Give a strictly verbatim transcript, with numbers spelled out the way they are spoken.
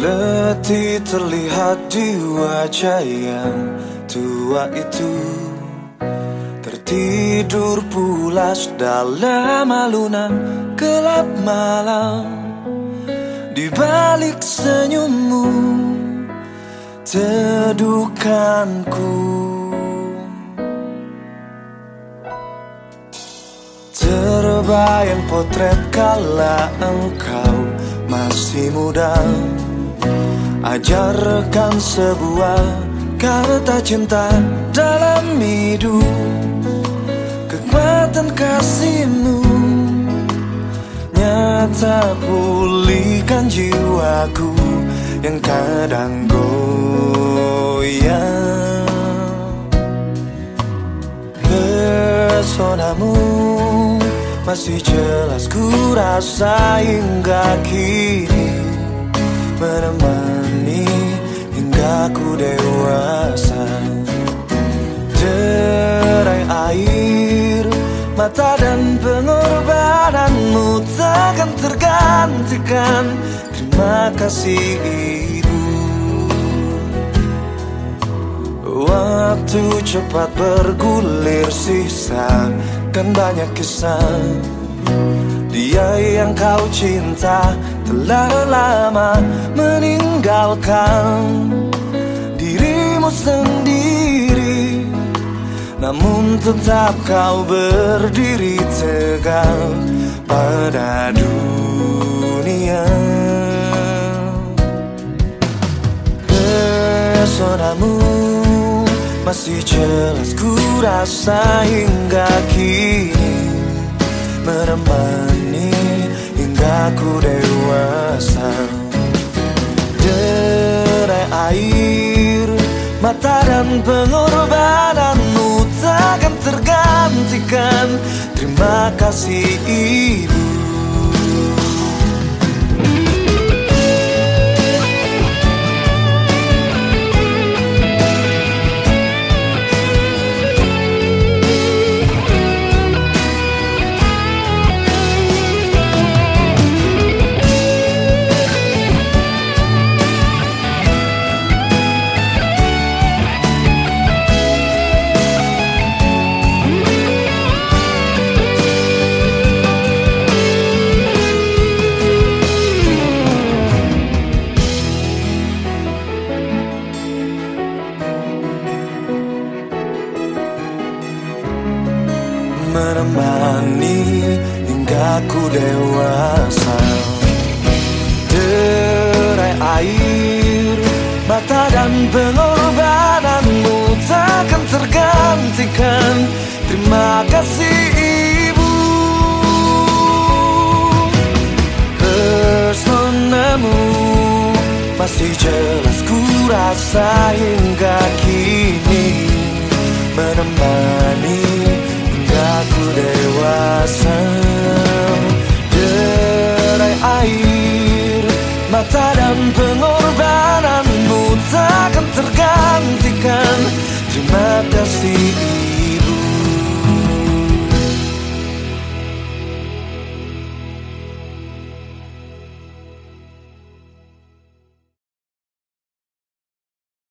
Letih terlihat di wajah yang tua itu, tertidur pulas dalam alunan gelap malam. Di balik senyummu, teduhkanku. Terbayang potret kala engkau masih muda, ajarkan sebuah kata cinta dalam hidup. Kekuatan kasihmu nyata pulihkan jiwaku yang kadang goyang. Pesonamu masih jelas ku rasa hingga kini, menemani hingga ku dewasa. Derai air mata dan pengorbananmu takkan tergantikan. Terima kasih Ibu. Waktu cepat bergulir, sisakan banyak kisah. Dia yang kau cinta telah lama meninggalkan dirimu sendiri, namun tetap kau berdiri tegak pada dunia. Pesonamu masih jelas ku rasa hingga kini, menemani hingga ku dewasa. Derai air mata dan pengorbananmu takkan tergantikan. Terima kasih Ibu. Menemani hingga ku dewasa. Derai air mata dan pengorbananmu takkan tergantikan. Terima kasih Ibu. Pesonamu masih jelas ku rasa hingga kini,